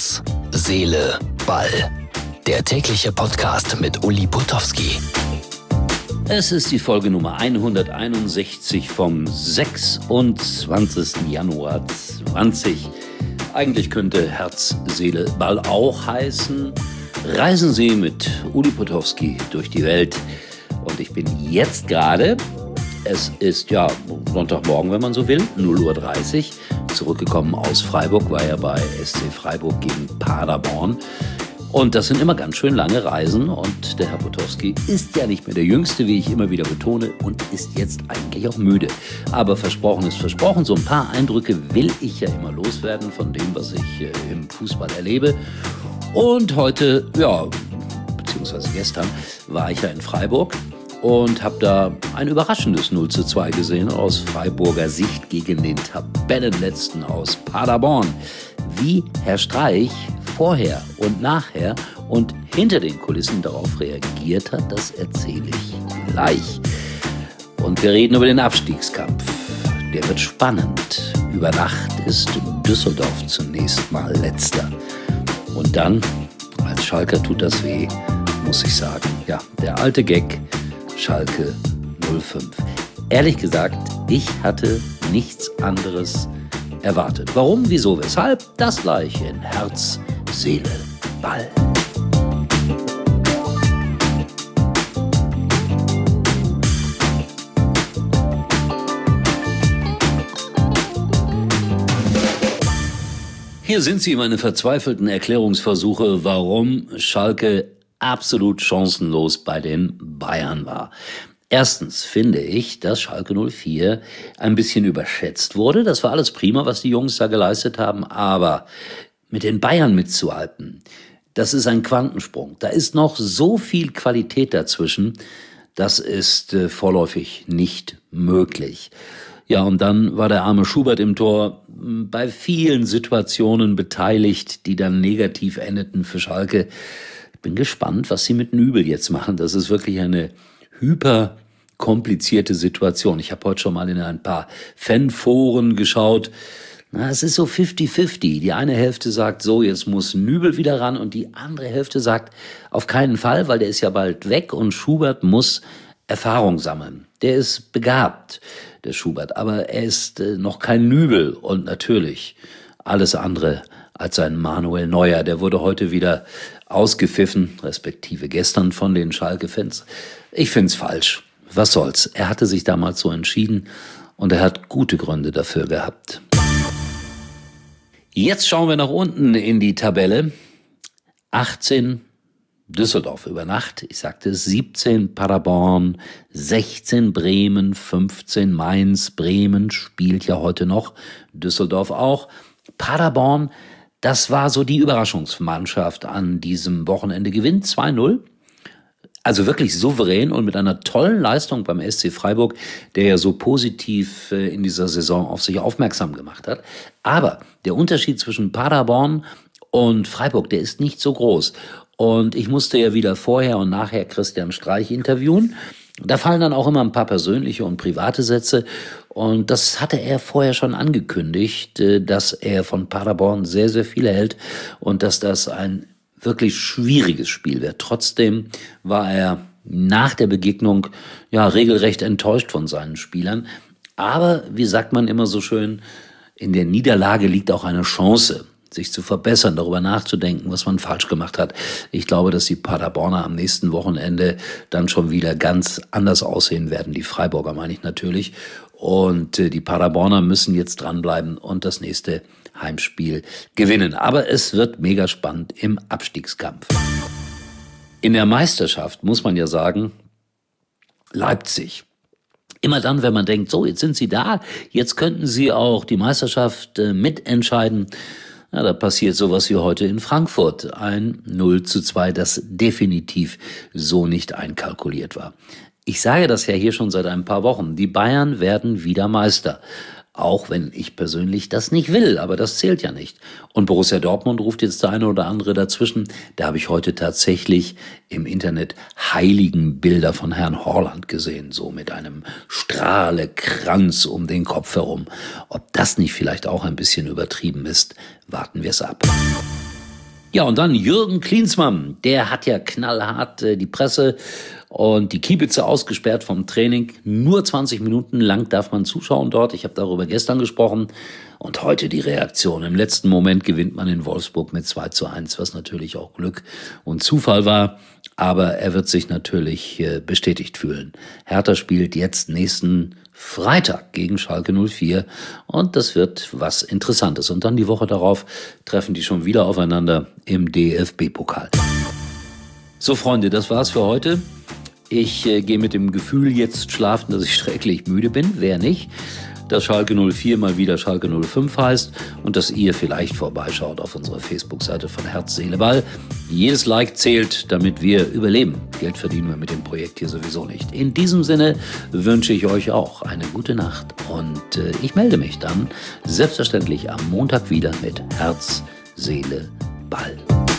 Herz, Seele, Ball. Der tägliche Podcast mit Uli Putowski. Es ist die Folge Nummer 161 vom 26. Januar 20. Eigentlich könnte Herz, Seele, Ball auch heißen. Reisen Sie mit Uli Putowski durch die Welt. Und ich bin jetzt gerade, es ist ja Sonntagmorgen, wenn man so will, 0:30 Uhr, zurückgekommen aus Freiburg, war ja bei SC Freiburg gegen Paderborn. Und das sind immer ganz schön lange Reisen und der Herr Putowski ist ja nicht mehr der Jüngste, wie ich immer wieder betone, und ist jetzt eigentlich auch müde. Aber versprochen ist versprochen, so ein paar Eindrücke will ich ja immer loswerden von dem, was ich im Fußball erlebe. Und heute, beziehungsweise gestern, war ich ja in Freiburg und habe da ein überraschendes 0:2 gesehen aus Freiburger Sicht gegen den Tabellenletzten aus Paderborn. Wie Herr Streich vorher und nachher und hinter den Kulissen darauf reagiert hat, das erzähle ich gleich. Und wir reden über den Abstiegskampf. Der wird spannend. Über Nacht ist Düsseldorf zunächst mal Letzter. Und dann, als Schalker tut das weh, muss ich sagen, ja, der alte Gag, Schalke 05. Ehrlich gesagt, ich hatte nichts anderes erwartet. Warum, wieso, weshalb? Das gleich in Herz, Seele, Ball. Hier sind sie, meine verzweifelten Erklärungsversuche, warum Schalke absolut chancenlos bei den Bayern war. Erstens finde ich, dass Schalke 04 ein bisschen überschätzt wurde. Das war alles prima, was die Jungs da geleistet haben, aber mit den Bayern mitzuhalten, das ist ein Quantensprung. Da ist noch so viel Qualität dazwischen, das ist vorläufig nicht möglich. Ja, und dann war der arme Schubert im Tor bei vielen Situationen beteiligt, die dann negativ endeten für Schalke. Ich bin gespannt, was sie mit Nübel jetzt machen. Das ist wirklich eine hyperkomplizierte Situation. Ich habe heute schon mal in ein paar Fanforen geschaut. Es ist so 50-50. Die eine Hälfte sagt so, jetzt muss Nübel wieder ran, und die andere Hälfte sagt, auf keinen Fall, weil der ist ja bald weg und Schubert muss Erfahrung sammeln. Der ist begabt, der Schubert, aber er ist noch kein Nübel und natürlich alles andere als ein Manuel Neuer. Der wurde heute wieder ausgepfiffen, respektive gestern von den Schalke-Fans. Ich find's falsch. Was soll's? Er hatte sich damals so entschieden und er hat gute Gründe dafür gehabt. Jetzt schauen wir nach unten in die Tabelle. 18 Düsseldorf über Nacht, ich sagte es, 17 Paderborn, 16 Bremen, 15 Mainz. Bremen spielt ja heute noch, Düsseldorf auch. Paderborn, das war so die Überraschungsmannschaft an diesem Wochenende. Gewinnt 2:0. Also wirklich souverän und mit einer tollen Leistung beim SC Freiburg, der ja so positiv in dieser Saison auf sich aufmerksam gemacht hat. Aber der Unterschied zwischen Paderborn und Freiburg, der ist nicht so groß. Und ich musste ja wieder vorher und nachher Christian Streich interviewen. Da fallen dann auch immer ein paar persönliche und private Sätze. Und das hatte er vorher schon angekündigt, dass er von Paderborn sehr, sehr viel hält und dass das ein wirklich schwieriges Spiel wird. Trotzdem war er nach der Begegnung ja regelrecht enttäuscht von seinen Spielern. Aber wie sagt man immer so schön, in der Niederlage liegt auch eine Chance, sich zu verbessern, darüber nachzudenken, was man falsch gemacht hat. Ich glaube, dass die Paderborner am nächsten Wochenende dann schon wieder ganz anders aussehen werden. Die Freiburger meine ich natürlich. Und die Paderborner müssen jetzt dranbleiben und das nächste Heimspiel gewinnen. Aber es wird mega spannend im Abstiegskampf. In der Meisterschaft muss man ja sagen, Leipzig. Immer dann, wenn man denkt, so, jetzt sind sie da, jetzt könnten sie auch die Meisterschaft mitentscheiden. Ja, da passiert sowas wie heute in Frankfurt. Ein 0:2, das definitiv so nicht einkalkuliert war. Ich sage das ja hier schon seit ein paar Wochen. Die Bayern werden wieder Meister. Auch wenn ich persönlich das nicht will, aber das zählt ja nicht. Und Borussia Dortmund ruft jetzt der eine oder andere dazwischen. Da habe ich heute tatsächlich im Internet Heiligenbilder von Herrn Haaland gesehen, so mit einem Strahlekranz um den Kopf herum. Ob das nicht vielleicht auch ein bisschen übertrieben ist, warten wir es ab. Ja, und dann Jürgen Klinsmann, der hat ja knallhart die Presse und die Kiebitze ausgesperrt vom Training. Nur 20 Minuten lang darf man zuschauen dort. Ich habe darüber gestern gesprochen. Und heute die Reaktion. Im letzten Moment gewinnt man in Wolfsburg mit 2:1, was natürlich auch Glück und Zufall war. Aber er wird sich natürlich bestätigt fühlen. Hertha spielt jetzt nächsten Freitag gegen Schalke 04 und das wird was Interessantes. Und dann die Woche darauf treffen die schon wieder aufeinander im DFB-Pokal. So, Freunde, das war's für heute. Ich gehe mit dem Gefühl jetzt schlafen, dass ich schrecklich müde bin. Wer nicht? Dass Schalke 04 mal wieder Schalke 05 heißt und dass ihr vielleicht vorbeischaut auf unserer Facebook-Seite von Herz, Seele, Ball. Jedes Like zählt, damit wir überleben. Geld verdienen wir mit dem Projekt hier sowieso nicht. In diesem Sinne wünsche ich euch auch eine gute Nacht und ich melde mich dann selbstverständlich am Montag wieder mit Herz, Seele, Ball.